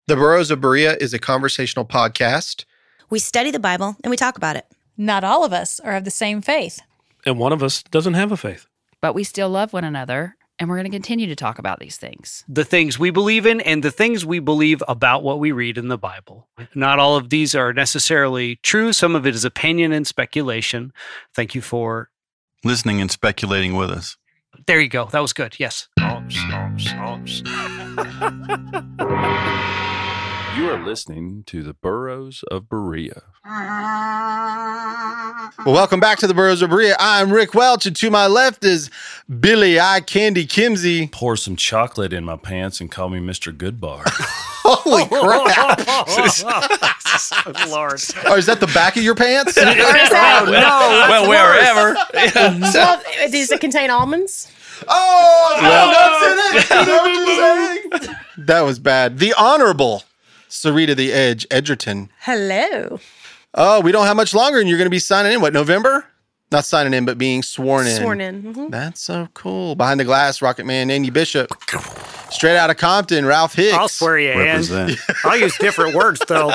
The Burros of Berea is a conversational podcast. We study the Bible and we talk about it. Not all of us are of the same faith. And one of us doesn't have a faith. But we still love one another, and we're going to continue to talk about these things. The things we believe in and the things we believe about what we read in the Bible. Not all of these are necessarily true. Some of it is opinion and speculation. Thank you for listening and speculating with us. There you go. That was good. Yes. You are listening to the Burros of Berea. Well, welcome back to the Burros of Berea. I'm Rick Welch, and to my left is Billy Eye Candy Kimsey. Pour some chocolate in my pants and call me Mr. Goodbar. Holy crap. Lord. Oh, is that the back of your pants? No. Well, wherever. Well, does it contain almonds? Oh, nuts in it. You know what you're saying? That was bad. The Honorable Sarita the Edge Edgerton. Hello. Oh, we don't have much longer, and you're going to be signing in, what, November? Not signing in, but being sworn in. Sworn in. Mm-hmm. That's so cool. Behind the glass, Rocket Man, Andy Bishop. Straight out of Compton, Ralph Hicks. I'll swear you in. I'll use different words, though.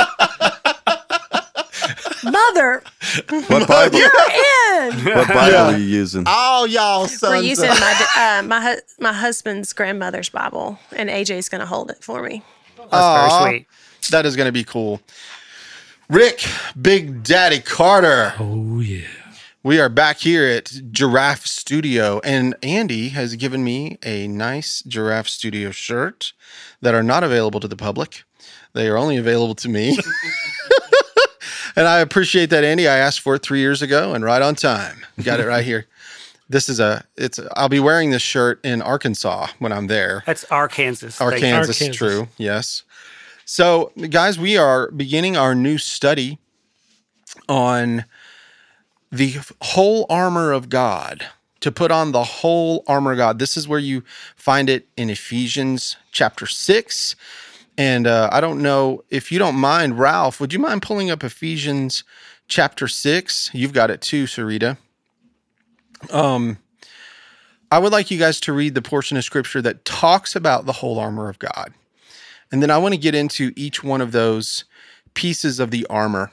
Mother. What Bible? You're in. What Bible are you using? Oh, y'all sons. We're using my husband's grandmother's Bible, and AJ's going to hold it for me. That's very sweet. That is going to be cool. Rick, Big Daddy Carter. Oh, yeah. We are back here at Giraffe Studio, and Andy has given me a nice Giraffe Studio shirt that are not available to the public. They are only available to me. And I appreciate that, Andy. I asked for it 3 years ago and right on time. Got it right here. This is I'll be wearing this shirt in Arkansas when I'm there. That's Arkansas. Arkansas, true. Yes. So, guys, we are beginning our new study on the whole armor of God, to put on the whole armor of God. This is where you find it in Ephesians chapter 6. And I don't know if you don't mind, Ralph, would you mind pulling up Ephesians chapter 6? You've got it too, Sarita. I would like you guys to read the portion of scripture that talks about the whole armor of God. And then I want to get into each one of those pieces of the armor.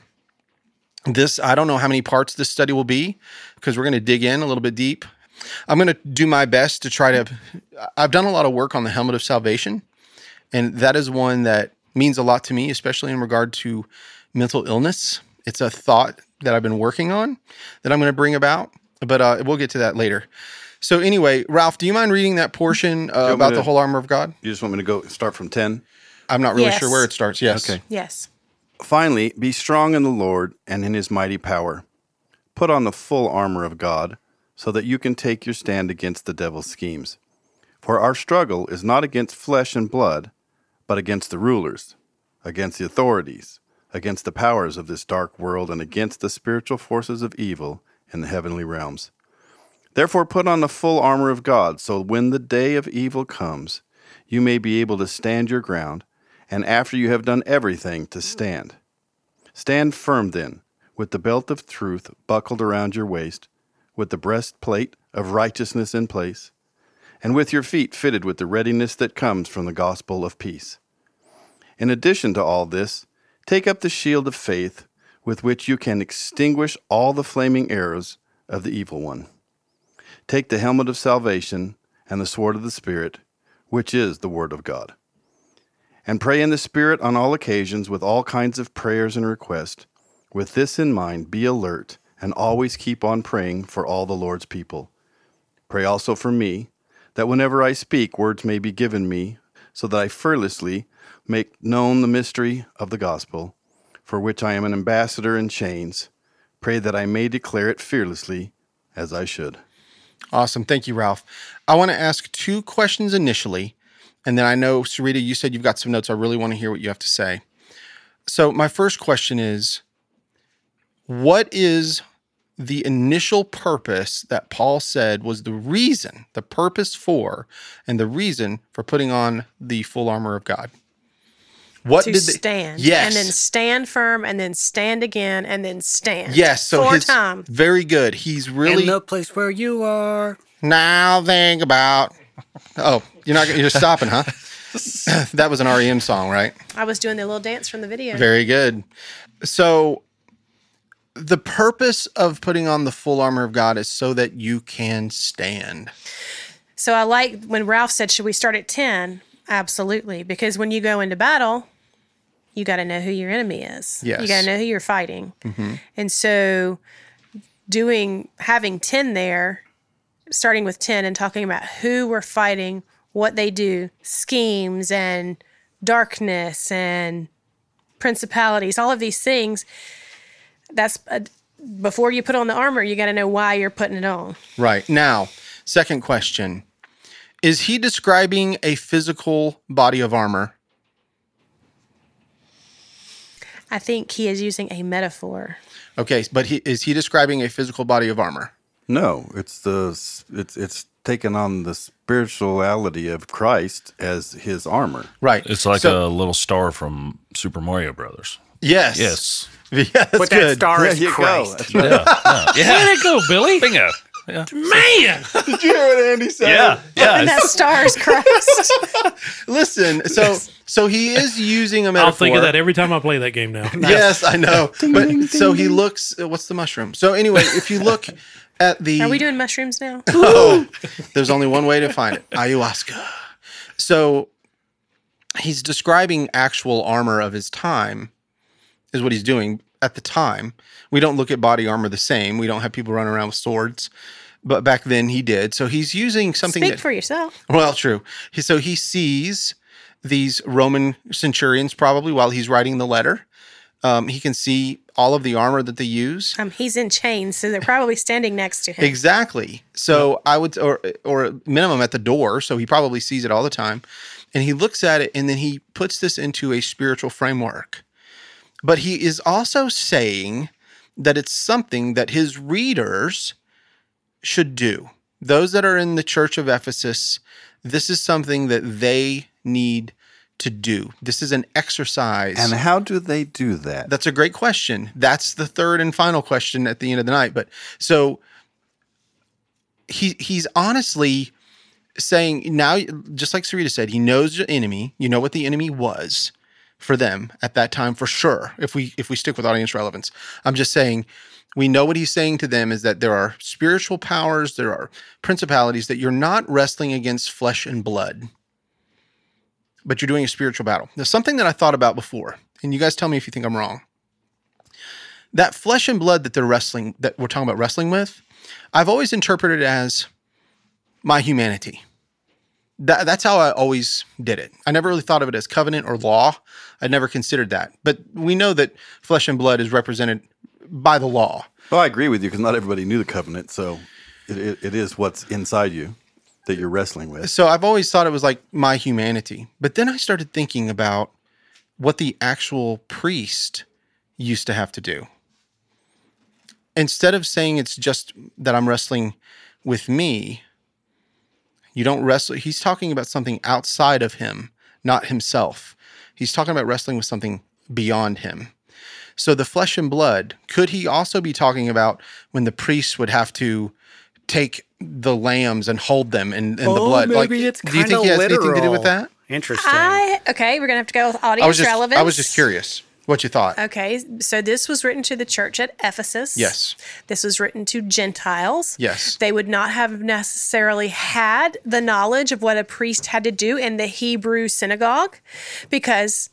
I don't know how many parts this study will be, because we're going to dig in a little bit deep. I'm going to do my best to try to, I've done a lot of work on the helmet of salvation, and that is one that means a lot to me, especially in regard to mental illness. It's a thought that I've been working on that I'm going to bring about, but we'll get to that later. So anyway, Ralph, do you mind reading that portion about the whole armor of God? You just want me to go start from 10? I'm not really sure where it starts. Yes. Okay. Yes. Finally, be strong in the Lord and in his mighty power. Put on the full armor of God, so that you can take your stand against the devil's schemes. For our struggle is not against flesh and blood, but against the rulers, against the authorities, against the powers of this dark world, and against the spiritual forces of evil in the heavenly realms. Therefore put on the full armor of God, so when the day of evil comes, you may be able to stand your ground, and after you have done everything, to stand. Stand firm then, with the belt of truth buckled around your waist, with the breastplate of righteousness in place, and with your feet fitted with the readiness that comes from the gospel of peace. In addition to all this, take up the shield of faith, with which you can extinguish all the flaming arrows of the evil one. Take the helmet of salvation and the sword of the Spirit, which is the word of God. And pray in the Spirit on all occasions with all kinds of prayers and requests. With this in mind, be alert and always keep on praying for all the Lord's people. Pray also for me, that whenever I speak, words may be given me, so that I fearlessly make known the mystery of the gospel, for which I am an ambassador in chains. Pray that I may declare it fearlessly, as I should. Awesome. Thank you, Ralph. I want to ask 2 questions initially, and then I know, Sarita, you said you've got some notes. I really want to hear what you have to say. So my first question is, what is the initial purpose that Paul said was the reason, the purpose for, and the reason for putting on the full armor of God? What did stand? Yes. And then stand firm, and then stand again, and then stand. Yes. So 4 times. Very good. He's really in the place where you are. Now think about. Oh, you're stopping, huh? That was an REM song, right? I was doing the little dance from the video. Very good. So the purpose of putting on the full armor of God is so that you can stand. So I like when Ralph said, should we start at 10? Absolutely. Because when you go into battle, you got to know who your enemy is. Yes. You got to know who you're fighting. And so having 10 there, starting with 10 and talking about who we're fighting, what they do, schemes and darkness and principalities, all of these things, that's before you put on the armor, you got to know why you're putting it on. Right. Now, second question. Is he describing a physical body of armor? I think he is using a metaphor. Okay, but is he describing a physical body of armor? No, it's taken on the spirituality of Christ as his armor. Right. It's like a little star from Super Mario Brothers. Yes. Yes. Yeah, that's But good. that star is There you Christ. go. That's right. Way to go, Billy. Bingo. Man. Did you hear what Andy said? Yeah. And that star is Christ. Listen, so he is using a metaphor. I'll think of that every time I play that game now. Yes, I know. But so he looks. What's the mushroom? So anyway, if you look at the, Are we doing mushrooms now? there's only one way to find it: ayahuasca. So he's describing actual armor of his time, is what he's doing at the time. We don't look at body armor the same. We don't have people running around with swords, but back then he did. So he's using something. Speak for yourself. Well, true. So he sees these Roman centurions probably while he's writing the letter. He can see all of the armor that they use. He's in chains, so they're probably standing next to him. Exactly. So I would, or minimum at the door. So he probably sees it all the time, and he looks at it, and then he puts this into a spiritual framework. But he is also saying that it's something that his readers should do. Those that are in the church of Ephesus, this is something that they need to do. This is an exercise. And how do they do that? That's a great question. That's the third and final question at the end of the night. But so he's honestly saying now, just like Sarita said, he knows the enemy. You know what the enemy was for them at that time, for sure. If we stick with audience relevance, I'm just saying we know what he's saying to them is that there are spiritual powers, there are principalities, that you're not wrestling against flesh and blood, but you're doing a spiritual battle. There's something that I thought about before, and you guys tell me if you think I'm wrong. That flesh and blood that we're talking about wrestling with, I've always interpreted it as my humanity. That's how I always did it. I never really thought of it as covenant or law. I never considered that. But we know that flesh and blood is represented by the law. Well, I agree with you because not everybody knew the covenant, so it is what's inside you that you're wrestling with. So I've always thought it was like my humanity. But then I started thinking about what the actual priest used to have to do. Instead of saying it's just that I'm wrestling with me, you don't wrestle. He's talking about something outside of him, not himself. He's talking about wrestling with something beyond him. So the flesh and blood, could he also be talking about when the priests would have to take the lambs and hold them in the blood? Maybe it's do you think he has anything to do with that? Interesting. Okay, we're going to have to go with audience relevance. I was just curious what you thought. Okay, so this was written to the church at Ephesus. Yes. This was written to Gentiles. Yes. They would not have necessarily had the knowledge of what a priest had to do in the Hebrew synagogue because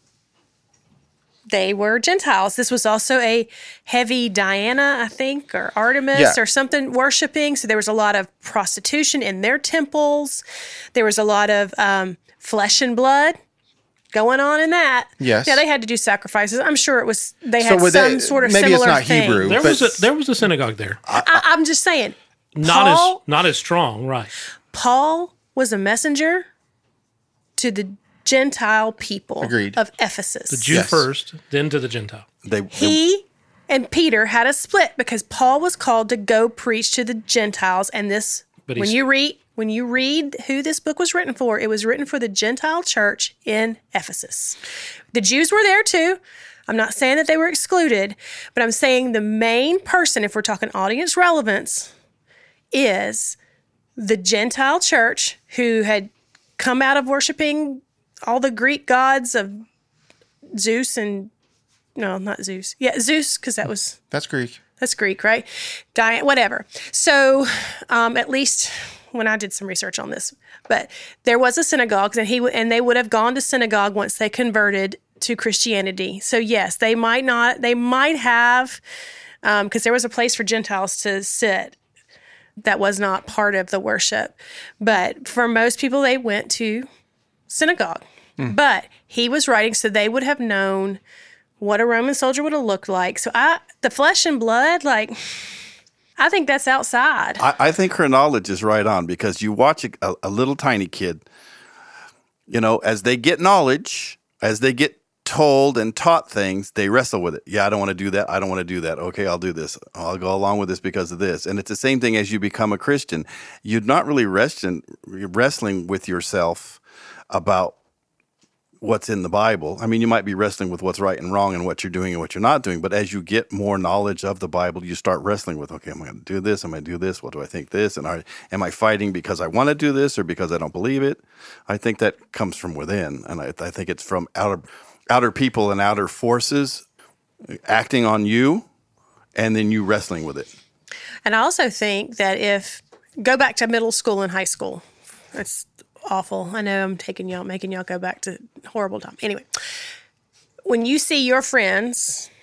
they were Gentiles. This was also a heavy Diana, I think, or Artemis or something worshiping. So there was a lot of prostitution in their temples. There was a lot of flesh and blood going on in that. Yes. Yeah, they had to do sacrifices. I'm sure it was, they So had were some they- sort of maybe it's similar not thing. Hebrew. There was a synagogue there. I'm just saying, Not as strong, right? Paul was a messenger to the Gentile people Agreed. of Ephesus. The Jew first, then to the Gentile. He and Peter had a split because Paul was called to go preach to the Gentiles, and this But when you read who this book was written for, it was written for the Gentile church in Ephesus. The Jews were there too. I'm not saying that they were excluded, but I'm saying the main person, if we're talking audience relevance, is the Gentile church who had come out of worshiping all the Greek gods of Zeus and no, not Zeus. Yeah, Zeus, because That's Greek. That's Greek, right? Diane, whatever. So, at least when I did some research on this, but there was a synagogue, and they would have gone to synagogue once they converted to Christianity. So yes, they might have, because there was a place for Gentiles to sit that was not part of the worship. But for most people, they went to synagogue. But he was writing, so they would have known what a Roman soldier would have looked like. So the flesh and blood, like, I think that's outside. I think her knowledge is right on, because you watch a little tiny kid, as they get knowledge, as they get told and taught things, they wrestle with it. Yeah, I don't want to do that. I don't want to do that. Okay, I'll do this. I'll go along with this because of this. And it's the same thing as you become a Christian. You're not really wrestling with yourself about what's in the Bible. I mean, you might be wrestling with what's right and wrong and what you're doing and what you're not doing. But as you get more knowledge of the Bible, you start wrestling with, okay, am I going to do this? Am I going to do this? What do I think this? And am I fighting because I want to do this or because I don't believe it? I think that comes from within. And I think it's from outer people and outer forces acting on you, and then you wrestling with it. And I also think that go back to middle school and high school. That's awful. I know I'm making y'all go back to horrible time. Anyway, when you see your friends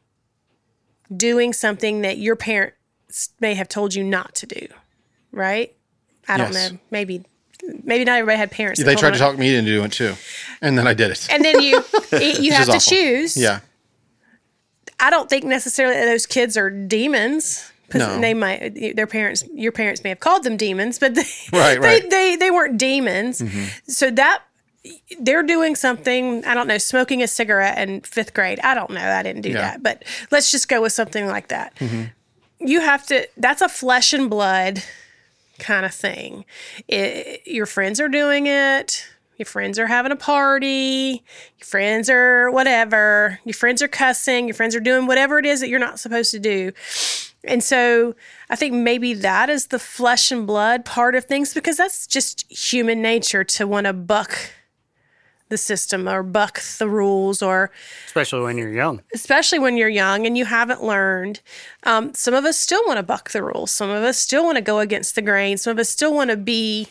doing something that your parents may have told you not to do, right? I don't know. Maybe not everybody had parents. They tried to talk me into doing it too, and then I did it. And then you have to choose. Yeah. I don't think necessarily that those kids are demons. No. Your parents may have called them demons, but right. They weren't demons. Mm-hmm. So that they're doing something, I don't know, smoking a cigarette in 5th grade. I don't know. I didn't do that, but let's just go with something like that. Mm-hmm. That's a flesh and blood kind of thing. Your friends are doing it. Your friends are having a party. Your friends are whatever. Your friends are cussing. Your friends are doing whatever it is that you're not supposed to do. And so I think maybe that is the flesh and blood part of things, because that's just human nature to want to buck the system or buck the rules, or especially when you're young and you haven't learned. Some of us still want to buck the rules. Some of us still want to go against the grain. Some of us still want to be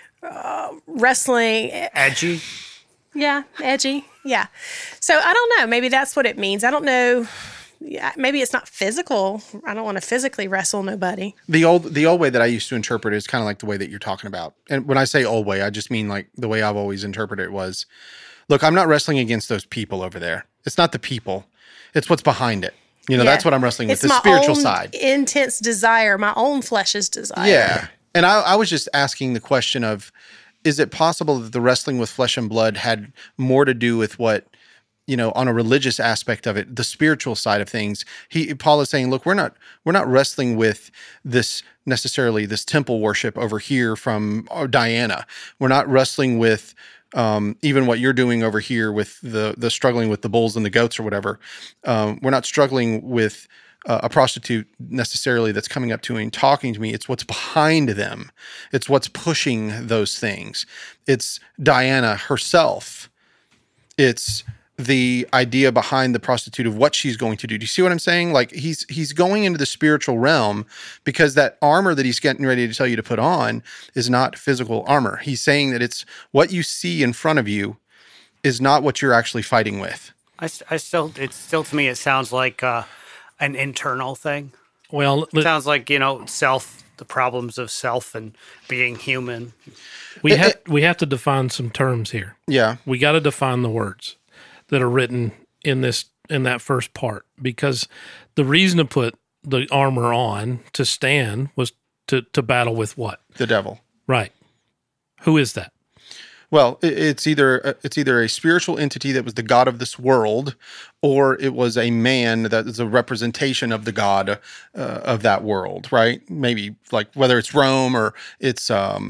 wrestling. Edgy. Yeah, edgy. Yeah. So I don't know. Maybe that's what it means. I don't know. Yeah, maybe it's not physical. I don't want to physically wrestle nobody. The old way that I used to interpret it is kind of like the way that you're talking about. And when I say old way, I just mean like the way I've always interpreted it was, look, I'm not wrestling against those people over there. It's not the people. It's what's behind it. That's what I'm wrestling with, the spiritual side. Intense desire, my own flesh's desire. Yeah. And I was just asking the question of, is it possible that the wrestling with flesh and blood had more to do with what, on a religious aspect of it, the spiritual side of things? Paul is saying, look, we're not wrestling with this necessarily, this temple worship over here from Diana. We're not wrestling with even what you're doing over here with the struggling with the bulls and the goats or whatever. We're not struggling with a prostitute necessarily that's coming up to me and talking to me. It's what's behind them. It's what's pushing those things. It's Diana herself. It's the idea behind the prostitute of what she's going to do. Do you see what I'm saying? Like he's going into the spiritual realm, because that armor that he's getting ready to tell you to put on is not physical armor. He's saying that it's what you see in front of you is not what you're actually fighting with. To me, it sounds like an internal thing. Well, it sounds like, self, the problems of self and being human. We have to define some terms here. Yeah. We got to define the words that are written in that first part, because the reason to put the armor on to stand was to battle with what? The devil. Right. Who is that? Well, it's either a spiritual entity that was the god of this world, or it was a man that is a representation of the god of that world, right? Maybe like whether it's Rome or it's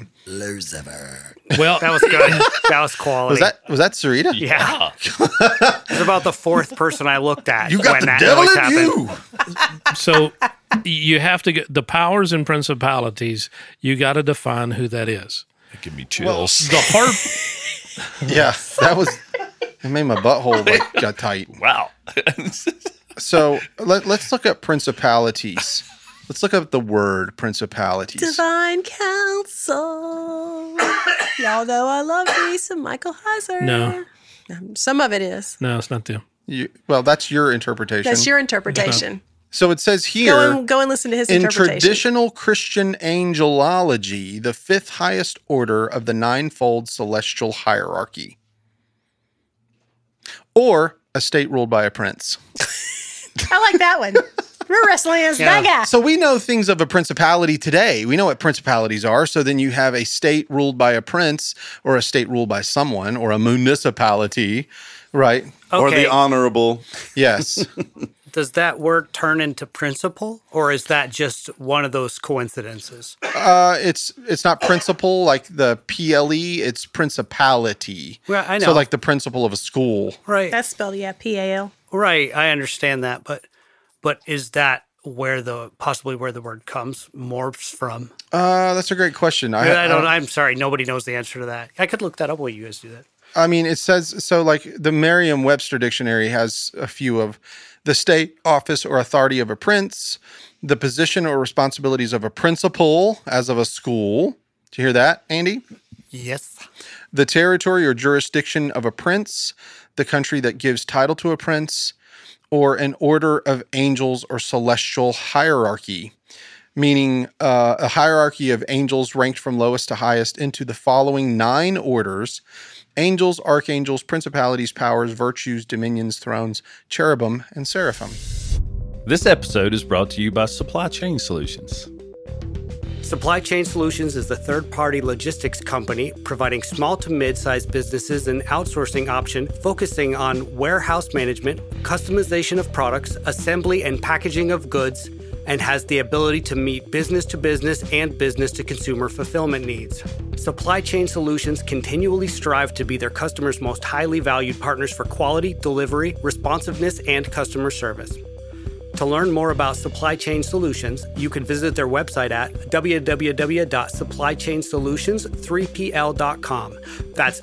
Lucifer. Well, that was good. That was quality. Was that Sarita? Yeah. It was about the 4th person I looked at. You got when the that devil noise in happened. you. So you have to get the powers and principalities. You got to define who that is. It give me chills. The hard Yeah, it made my butthole got tight. Wow. So let's look at principalities. Let's look up the word principalities. Divine counsel. Y'all know I love me some Michael Heiser. No. Some of it is. No, it's not them. Well, that's your interpretation. That's your interpretation. So it says here, Go and listen to his in interpretation. traditional Christian angelology, the fifth highest order of the ninefold celestial hierarchy. Or a state ruled by a prince. I like that one. We're wrestling against that guy. So we know things of a principality today. We know what principalities are. So then you have a state ruled by a prince, or a state ruled by someone, or a municipality, right? Or Okay. the honorable. Yes. Does that word turn into principle, or is that just one of those coincidences? It's not principal like the PLE, it's principality. Well, I know. So like the principal of a school. Right. That's spelled, PAL. Right. I understand that, but is that possibly where the word morphs from? That's a great question. I'm sorry, nobody knows the answer to that. I could look that up while you guys do that. I mean, it says, so like the Merriam-Webster dictionary has a few of the state, office, or authority of a prince, the position or responsibilities of a principal, as of a school. Did you hear that, Andy? Yes. The territory or jurisdiction of a prince, the country that gives title to a prince, or an order of angels or celestial hierarchy, meaning a hierarchy of angels ranked from lowest to highest into the following 9 orders: angels, archangels, principalities, powers, virtues, dominions, thrones, cherubim, and seraphim. This episode is brought to you by Supply Chain Solutions. Supply Chain Solutions is the third-party logistics company providing small to mid-sized businesses an outsourcing option focusing on warehouse management, customization of products, assembly and packaging of goods, and has the ability to meet business-to-business and business-to-consumer fulfillment needs. Supply Chain Solutions continually strive to be their customers' most highly valued partners for quality, delivery, responsiveness, and customer service. To learn more about Supply Chain Solutions, you can visit their website at www.supplychainsolutions3pl.com. That's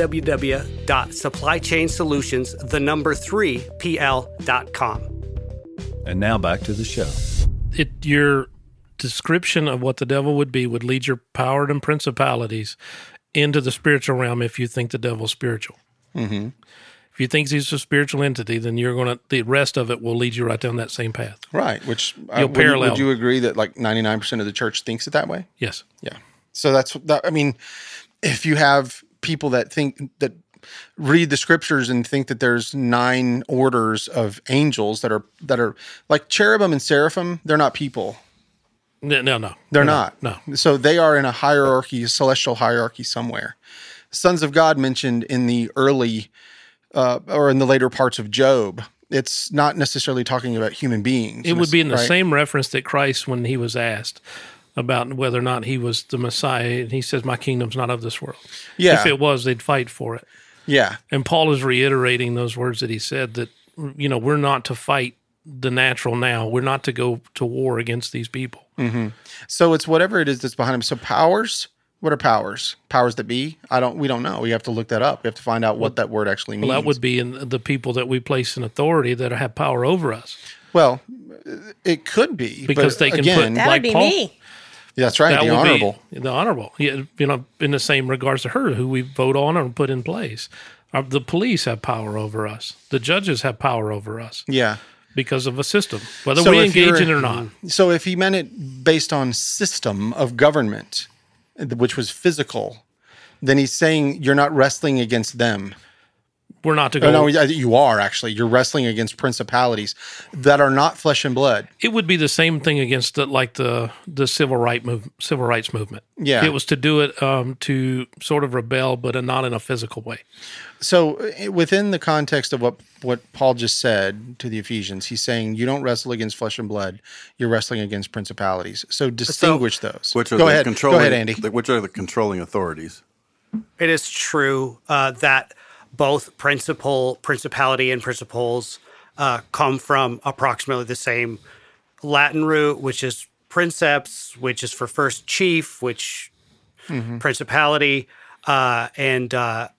www.supplychainsolutions3pl.com. And now back to the show. Your description of what the devil would be would lead your power and principalities into the spiritual realm if you think the devil's spiritual. Mm-hmm. If you think he's a spiritual entity, then the rest of it will lead you right down that same path. Right, which parallel. would you agree that like 99% of the church thinks it that way? Yes. Yeah. So that's that. I mean, if you have people that read the scriptures and think that there's 9 orders of angels that are like cherubim and seraphim, they're not people. No. They're not. No. So they are in a hierarchy, a celestial hierarchy somewhere. Sons of God mentioned in the early or in the later parts of Job. It's not necessarily talking about human beings. It would be in the right? same reference that Christ, when he was asked about whether or not he was the Messiah, and he says, "My kingdom's not of this world." Yeah. If it was, they'd fight for it. Yeah. And Paul is reiterating those words that he said, that, we're not to fight the natural now. We're not to go to war against these people. Mm-hmm. So it's whatever it is that's behind them. So powers, what are powers? Powers that be? We don't know. We have to look that up. We have to find out what that word actually means. Well, that would be in the people that we place in authority that have power over us. Well, it could be. Because but they can again, put, That like would be Paul, me. That's right, that the would be honorable. the honorable. Yeah, in the same regards to her, who we vote on or put in place. The police have power over us. The judges have power over us. Yeah. Because of a system, whether So we if engage you're- in it or not. So if he meant it based on system of government, which was physical, then he's saying you're not wrestling against them. We're not to go. No, you are actually. You're wrestling against principalities that are not flesh and blood. It would be the same thing against the civil rights movement. Yeah. It was to do it to sort of rebel, but not in a physical way. So within the context of what Paul just said to the Ephesians, he's saying you don't wrestle against flesh and blood. You're wrestling against principalities. So distinguish those. Which are Go the ahead. controlling, Go ahead, Andy. Which are the controlling authorities? It is true that both principality, and principles come from approximately the same Latin root, which is princeps, which is for first chief, which principality, and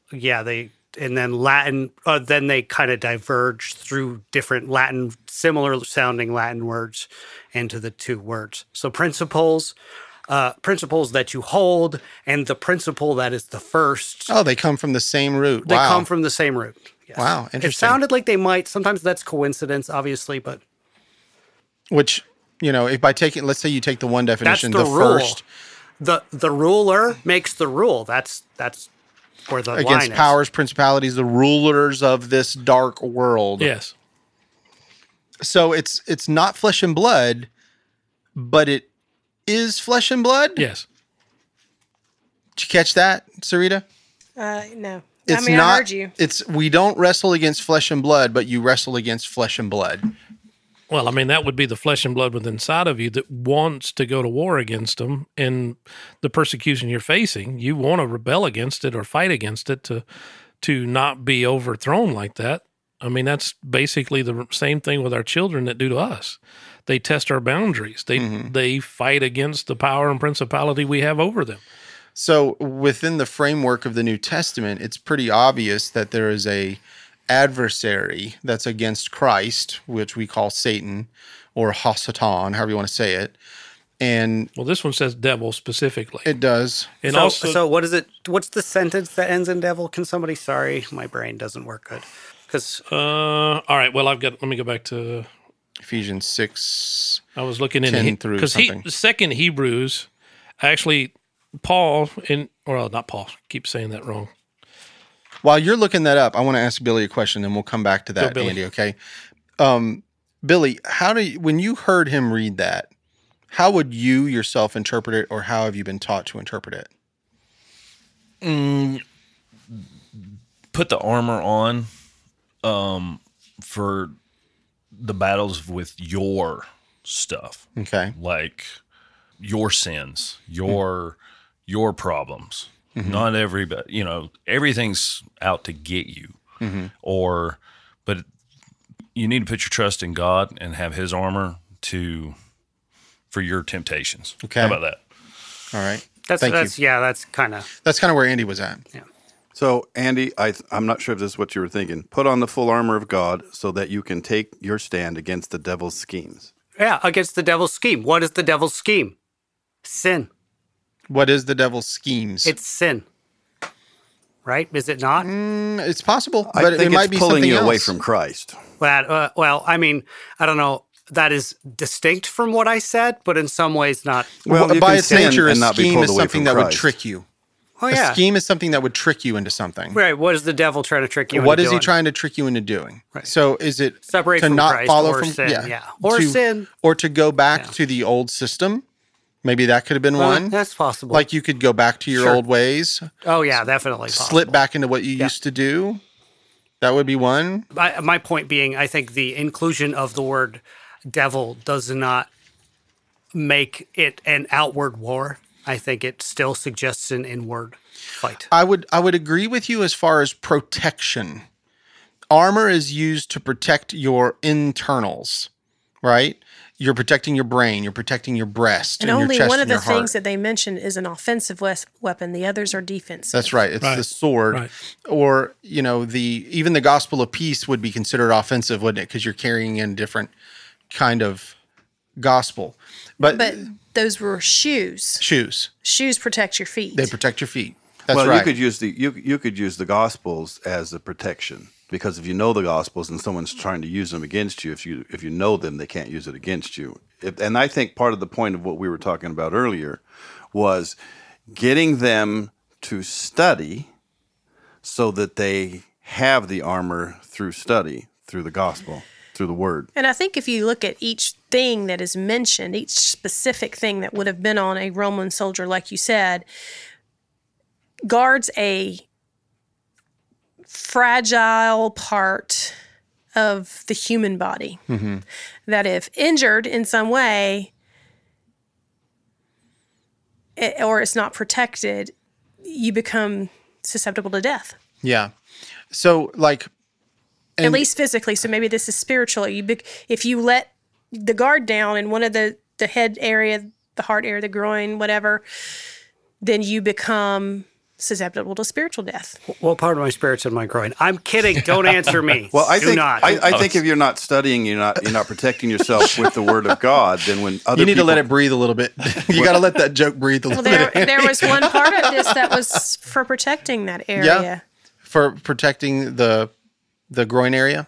Yeah, and then Latin, then they kind of diverge through different Latin, similar sounding Latin words into the two words. So principles that you hold, and the principle that is the first. Oh, they come from the same root. They Wow. come from the same root. Yes. Wow, interesting. It sounded like they might. Sometimes that's coincidence, obviously, but Which, if by taking, let's say you take the one that's definition, the the rule. first The ruler makes the rule. That's where the line against is. powers, principalities, the rulers of this dark world. Yes. So it's not flesh and blood, but it is flesh and blood. Yes. Did you catch that, Sarita? No. It's I not. heard you. We don't wrestle against flesh and blood, but you wrestle against flesh and blood. Well, I mean, that would be the flesh and blood within inside of you that wants to go to war against them, and the persecution you're facing. You want to rebel against it or fight against it to not be overthrown like that. I mean, that's basically the same thing with our children that do to us. They test our boundaries. They fight against the power and principality we have over them. So within the framework of the New Testament, it's pretty obvious that there is a adversary that's against Christ, which we call Satan or Hasatan, however you want to say it. And well, this one says devil specifically. It does. And so what is it? What's the sentence that ends in devil? Can somebody? Sorry, my brain doesn't work good. Because all right. Well, let me go back to Ephesians 6. I was looking in 10 through something. Second Hebrews, actually, Paul not Paul. I keep saying that wrong. While you're looking that up, I want to ask Billy a question, and we'll come back to that, Billy. Andy. Okay, Billy, when you heard him read that, how would you yourself interpret it, or how have you been taught to interpret it? Put the armor on for the battles with your stuff. Okay. Like your sins, your problems. Mm-hmm. Not everybody, everything's out to get you. Mm-hmm. But you need to put your trust in God and have his armor for your temptations. Okay. How about that? All right. that's kind of That's kind of where Andy was at. Yeah. So, Andy, I'm not sure if this is what you were thinking. Put on the full armor of God so that you can take your stand against the devil's schemes. Yeah, against the devil's scheme. What is the devil's scheme? Sin. What is the devil's schemes? It's sin. Right? Is it not? It's possible, I but think it might it's be pulling something you else. away from Christ. Well, I mean, I don't know. That is distinct from what I said, but in some ways not. Well, you by can its sin nature, a and not be scheme pulled is away something from that would Christ. trick you. Oh, A yeah. scheme is something that would trick you into something. Right. What is the devil trying to trick you into What is doing? he trying to trick you into doing? Right. So is it Separate to from not Christ follow or from sin, yeah. Or to- sin. or to go back to the old system? Maybe that could have been Well, one. that's possible. Like you could go back to your Sure. old ways, Oh, yeah, definitely possible. slip back into what you used to do. That would be one. My point being, I think the inclusion of the word devil does not make it an outward war. I think it still suggests an inward fight. I would agree with you as far as protection. Armor is used to protect your internals, right? You're protecting your brain, you're protecting your breast, And and your only chest one of and the your heart. things that they mentioned is an offensive weapon. The others are defensive. That's right. It's the sword, Right. or even the gospel of peace would be considered offensive, wouldn't it? Because you're carrying in different kind of gospel. But those were shoes. shoes, Shoes protect your feet. they protect your feet. That's well, right. you could use the Gospels as a protection, because if you know the Gospels and someone's trying to use them against you, if you know them, they can't use it against you. And I think part of the point of what we were talking about earlier was getting them to study so that they have the armor through study, through the Gospel, through the Word. And I think if you look at each thing that is mentioned, each specific thing that would have been on a Roman soldier, like you said, guards a fragile part of the human body that, if injured in some way or it's not protected, you become susceptible to death. Yeah. So At least physically. So maybe this is spiritual. If you let the guard down in one of the head area, the heart area, the groin, whatever, then you become susceptible to spiritual death. What part of my spirit's in my groin? I'm kidding. Don't answer me. Well, I Do think not. I think if you're not studying, you're not protecting yourself with the Word of God. Then when other You need to let people- it breathe a little bit. You got to let that joke breathe a Well, little bit. there was one part of this that was for protecting that area. Yeah. For protecting the groin area.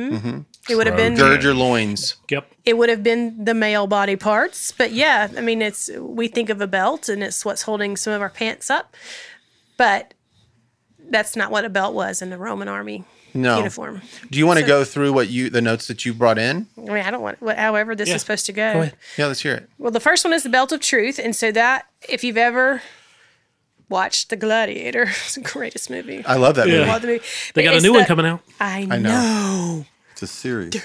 It would have been Gird your loins. Yep. it would have been the male body parts, but yeah, I mean, we think of a belt and it's what's holding some of our pants up, but that's not what a belt was in the Roman army uniform. Do you want to go through the notes that you brought in? I mean, I don't want however this is supposed to go. Go ahead. Yeah, let's hear it. Well, the first one is the belt of truth, and so that if you've ever watched The Gladiator, it's the greatest movie. I love that movie. Love the movie. They But got a it's new one coming out. I know. know. It's a series.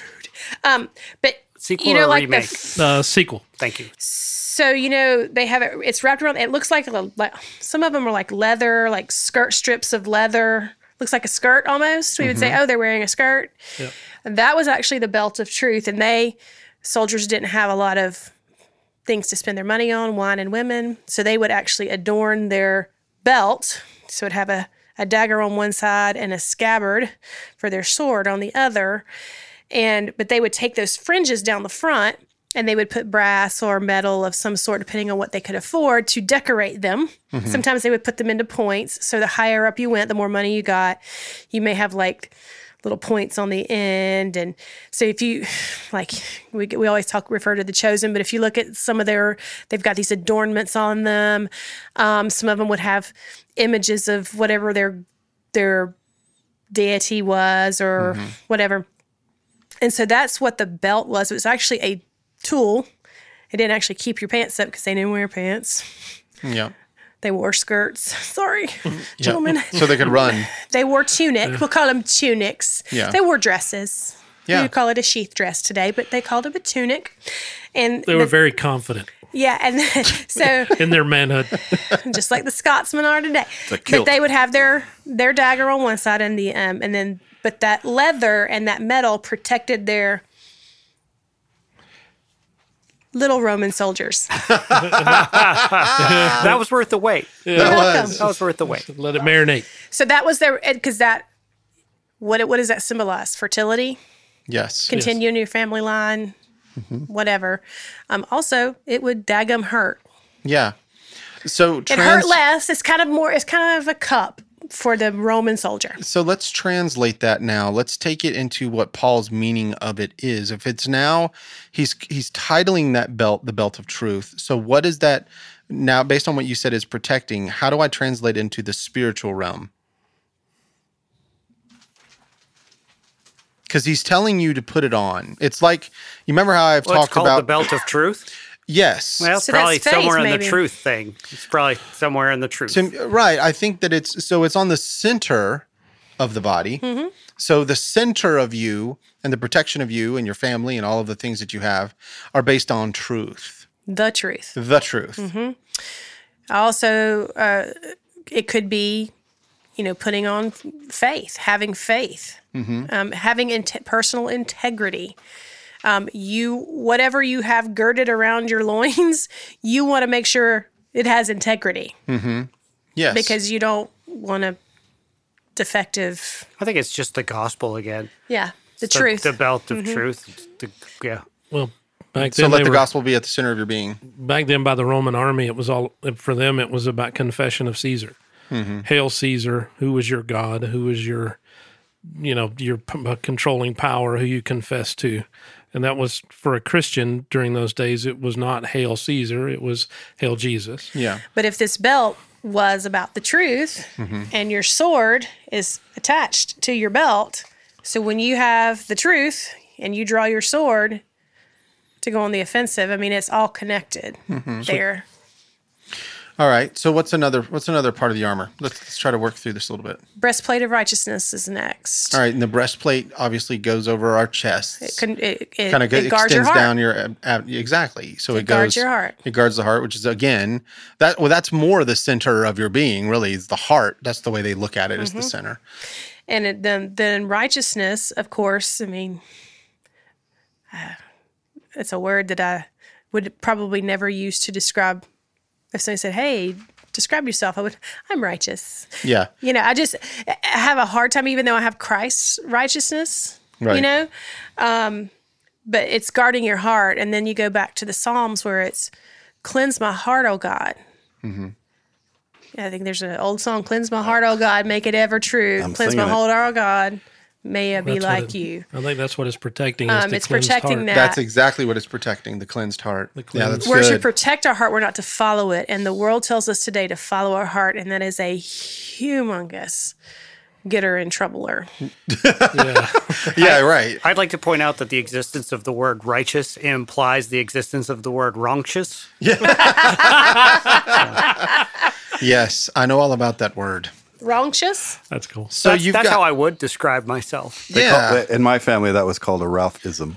But Sequel you know, or like remake? Sequel. Thank you. so you know they have it. It's wrapped around. It looks like some of them are like leather, like skirt strips of leather. Looks like a skirt almost. We would say, oh, they're wearing a skirt. Yep. And that was actually the belt of truth. And soldiers didn't have a lot of things to spend their money on, wine and women. So they would actually adorn their belt. So it'd have a dagger on one side and a scabbard for their sword on the other. But they would take those fringes down the front and they would put brass or metal of some sort, depending on what they could afford, to decorate them. Sometimes they would put them into points. So the higher up you went, the more money you got. You may have like little points on the end. And so if you, like, we always refer to the Chosen, but if you look at some of they've got these adornments on them. Some of them would have images of whatever their deity was or whatever. And so that's what the belt was. It was actually a tool. It didn't actually keep your pants up because they didn't wear pants. Yeah. They wore skirts. Sorry, gentlemen. So they could run. They wore tunic. We'll call them tunics. Yeah. They wore dresses. Yeah. We would call it a sheath dress today, but they called it a tunic. And They were very confident yeah, and so in their manhood. just like the Scotsmen are today. a kilt. But they would have their dagger on one side but that leather and that metal protected their little Roman soldiers. That was worth the wait. welcome. That was worth the wait. Let it marinate. So that was because what does that symbolize? Fertility, Yes. continue in your family line, whatever. Also, it would daggum hurt. Yeah. So It hurt less. It's kind of a cup for the Roman soldier. So let's translate that now. Let's take it into what Paul's meaning of it is. If it's now, he's titling that belt the belt of truth. So what is that now, based on what you said is protecting? How do I translate into the spiritual realm? Because he's telling you to put it on. It's like, you remember how I've It's talked called about the belt of truth. Yes. Well, So probably that's faith, somewhere in maybe. the truth thing. It's probably somewhere in the truth. Right. I think that it's on the center of the body. So the center of you and the protection of you and your family and all of the things that you have are based on truth. The truth. The truth. Also, it could be, putting on faith, having faith, having personal integrity. Whatever you have girded around your loins, you want to make sure it has integrity. Yes. Because you don't want a defective. I think it's just the gospel again. Yeah, the truth. The belt of truth. Yeah. Well, back So then let the gospel be at the center of your being. back then by the Roman army, it was all for them. It was about confession of Caesar. Hail Caesar! Who was your God? Who was your controlling power? Who you confess to? And that was for a Christian during those days. It was not Hail Caesar. It was Hail Jesus. Yeah. But if this belt was about the truth and your sword is attached to your belt, so when you have the truth and you draw your sword to go on the offensive, I mean, it's all connected there. All right. So what's another part of the armor? Let's try to work through this a little bit. Breastplate of righteousness is next. All right. And the breastplate obviously goes over our chests. It kind of guards your extends heart. down your exactly. So it guards goes. your heart. It guards the heart, which is again that's more the center of your being. Really, is the heart. That's the way they look at it as the center. And then righteousness, of course, I mean, it's a word that I would probably never use to describe if somebody said, hey, describe yourself, I'm righteous. Yeah. You know, I have a hard time, even though I have Christ's righteousness, Right. you know, but it's guarding your heart. And then you go back to the Psalms where it's cleanse my heart, oh God. Mm-hmm. I think there's an old song, cleanse my heart, oh God, make it ever true. I'm Cleanse my singing it. heart, oh God, may I be That's what like you. I think that's what it's protecting. Is the It's cleansed protecting heart. that. That's exactly what it's protecting, the cleansed heart. The Yeah, that's cleansed- We're to good. protect our heart. We're not to follow it. And the world tells us today to follow our heart. And that is a humongous getter and troubler. Yeah, right. I'd like to point out that the existence of the word righteous implies the existence of the word wrongtious. Yes, I know all about that word. Wrongtious? That's cool. So that's you've that's got how I would describe myself. yeah. In my family, that was called a Ralphism.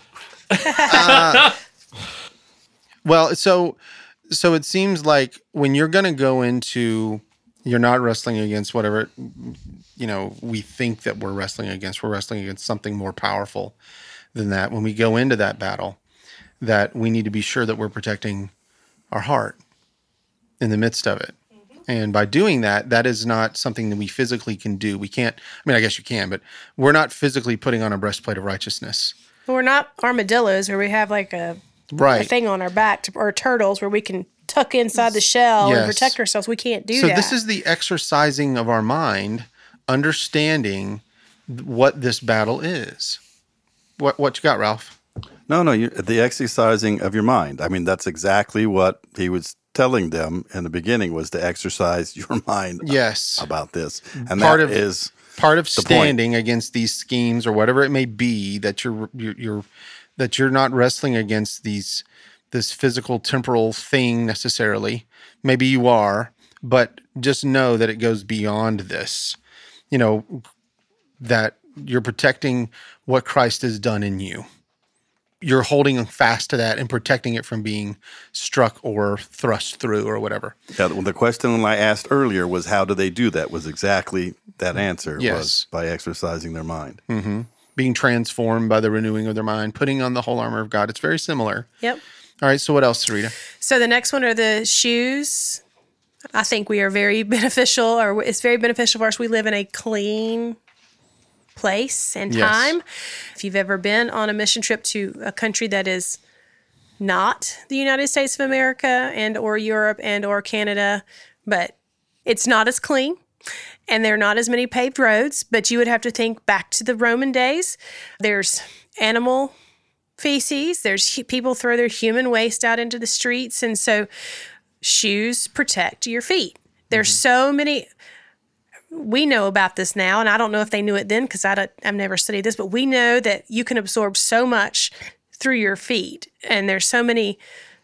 Well, so it seems like when you're going to go into, you're not wrestling against whatever, we think that we're wrestling against. We're wrestling against something more powerful than that. When we go into that battle, that we need to be sure that we're protecting our heart in the midst of it. And by doing that, that is not something that we physically can do. We can't, I guess you can, but we're not physically putting on a breastplate of righteousness. We're not armadillos where we have like a Right. thing on our back, or turtles where we can tuck inside the shell Yes. and protect ourselves. We can't do So that. this is the exercising of our mind, understanding what this battle is. What you got, Ralph? No, the exercising of your mind. I mean, that's exactly what he was telling them in the beginning, was to exercise your mind Yes. about this. And Part that of- is Part of the point. standing against these schemes or whatever it may be, that you're not wrestling against this physical temporal thing necessarily. Maybe you are, but just know that it goes beyond this. That you're protecting what Christ has done in you. You're holding fast to that and protecting it from being struck or thrust through or whatever. Yeah, the question I asked earlier was, how do they do that? Was exactly that answer. Yes. Was by exercising their mind. Mm-hmm. Being transformed by the renewing of their mind, putting on the whole armor of God. It's very similar. Yep. All right, so what else, Sarita? So the next one are the shoes. I think we are very beneficial, or it's very beneficial for us. We live in a clean place and Yes. time. If you've ever been on a mission trip to a country that is not the United States of America and or Europe and or Canada, but it's not as clean and there are not as many paved roads, but you would have to think back to the Roman days. There's animal feces. There's people throw their human waste out into the streets. And so shoes protect your feet. There's so many. We know about this now, and I don't know if they knew it then because I've never studied this, but we know that you can absorb so much through your feet. And there's so many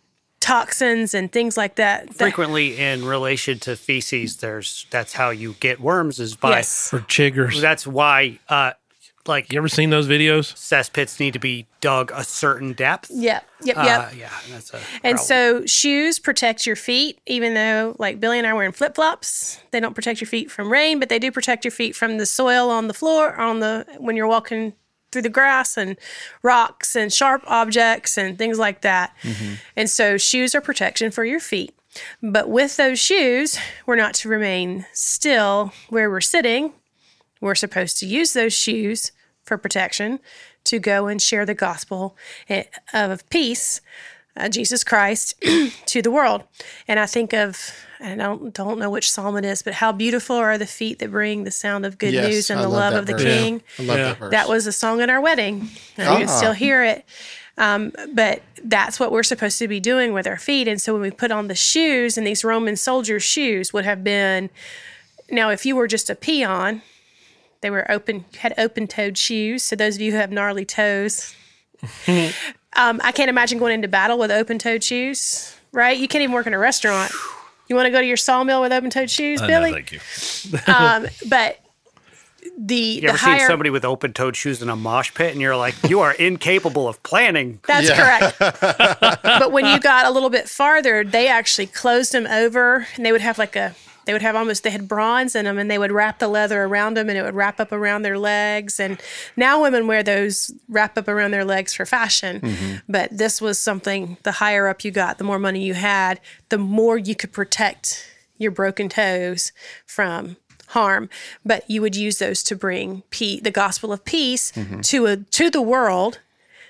toxins and things like that. Frequently in relation to feces, that's how you get worms, is by Yes. Or chiggers. That's why You ever seen those videos? cesspits need to be dug a certain depth. Yep. Yeah, that's a And problem. so shoes protect your feet, even though like Billy and I are wearing flip-flops. They don't protect your feet from rain, but they do protect your feet from the soil on the floor, when you're walking through the grass and rocks and sharp objects and things like that. And so shoes are protection for your feet. But with those shoes, we're not to remain still where we're sitting. We're supposed to use those shoes for protection to go and share the gospel of peace, Jesus Christ, to the world. And I think of, I don't know which psalm it is, but how beautiful are the feet that bring the sound of good Yes, news and I the love love that of the verse. King. I love Yeah. that verse. That was a song at our wedding. And you can still hear it. But that's what we're supposed to be doing with our feet. And so when we put on the shoes, and these Roman soldier shoes would have been, now if you were just a peon, they were had open-toed shoes. So those of you who have gnarly toes, I can't imagine going into battle with open-toed shoes, right? You can't even work in a restaurant. You want to go to your sawmill with open-toed shoes, Billy? No, thank you. But You ever seen somebody with open-toed shoes in a mosh pit, and you're like, you are incapable of planning. That's correct. But when you got a little bit farther, they actually closed them over, and they would have they had bronze in them, and they would wrap the leather around them, and it would wrap up around their legs. And now women wear those wrap up around their legs for fashion. But this was something, the higher up you got, the more money you had, the more you could protect your broken toes from harm, but you would use those to bring the gospel of peace to the world.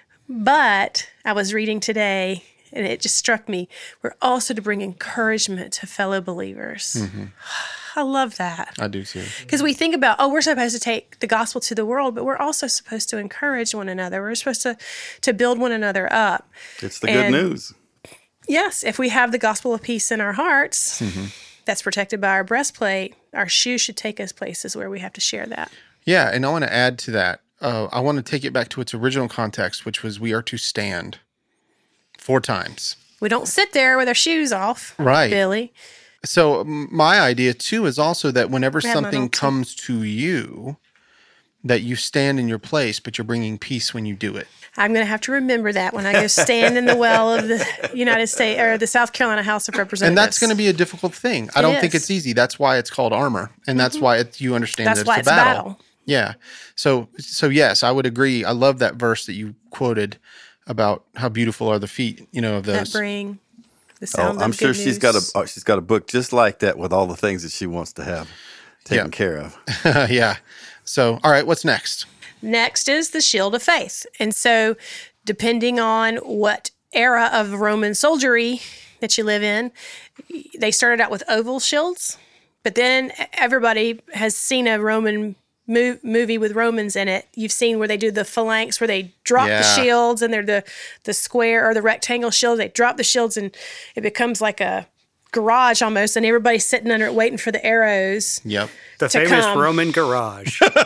But I was reading today, and it just struck me, we're also to bring encouragement to fellow believers. I love that. I do too. Because we think about, we're supposed to take the gospel to the world, but we're also supposed to encourage one another. We're supposed to build one another up. It's the good news. Yes, if we have the gospel of peace in our hearts, that's protected by our breastplate, our shoes should take us places where we have to share that. Yeah, and I want to add to that. I want to take it back to its original context, which was we are to stand 4 times. We don't sit there with our shoes off, Right. Billy. So my idea too is also that whenever I have mine something on, too. comes to you, that you stand in your place, but you're bringing peace when you do it. I'm going to have to remember that when I go stand in the well of the United States or the South Carolina House of Representatives. And that's going to be a difficult thing. I don't think is. it's easy. That's why it's called armor, and that's why you understand That's that why it's a it's a battle. battle. Yeah. So yes, I would agree. I love that verse that you quoted about how beautiful are the feet, of those. that bring the sound I'm of sure good she's news. got a book just like that with all the things that she wants to have taken care of. Yeah. So, all right, what's next? Next is the shield of faith. And so, depending on what era of Roman soldiery that you live in, they started out with oval shields, but then everybody has seen a Roman movie with Romans in it. You've seen where they do the phalanx, where they drop the shields, and they're the square or the rectangle shield. They drop the shields, and it becomes like a garage almost, and everybody's sitting under it waiting for the arrows. Yep. The to famous come. Roman garage. I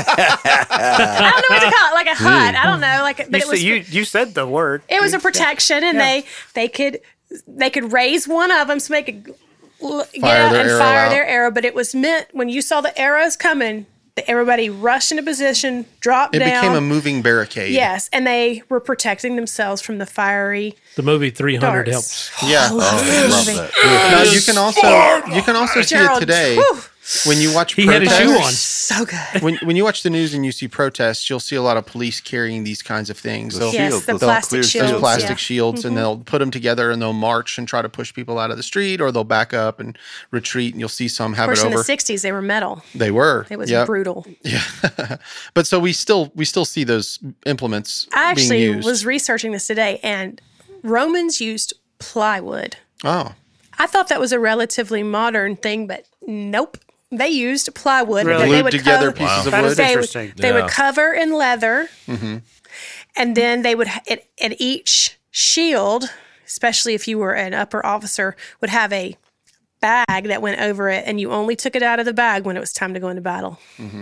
don't know what to call it, like a hut. I don't know, but it was you said the word. it was a protection, and they could raise one of them so they could get out their and arrow fire out. their arrow. But it was meant when you saw the arrows coming, that everybody rushed into position, dropped It down. became a moving barricade. Yes, and they were protecting themselves from the fiery. The movie 300 Darts. helps. Yeah. I love that. Now you can also see it Gerald, today whew. when you watch He had his protests. shoe on. So good. When you watch the news and you see protests, you'll see a lot of police carrying these kinds of things. The They'll- Yes, shield, the those plastic clear shields. those plastic yeah. shields, and they'll put them together and they'll march and try to push people out of the street, or they'll back up and retreat, and you'll see some Of have course, it in the over. 60s, they were metal. They were. It was Yep. brutal. Yeah. But so we still see those implements I being actually used. was researching this today, and Romans used plywood. Oh. I thought that was a relatively modern thing, but nope. They used plywood. Really? They Glued would together cover, pieces of That wood. is interesting. They would Yeah. cover in leather, Mm-hmm. and then they would at each shield, especially if you were an upper officer, would have a bag that went over it, and you only took it out of the bag when it was time to go into battle.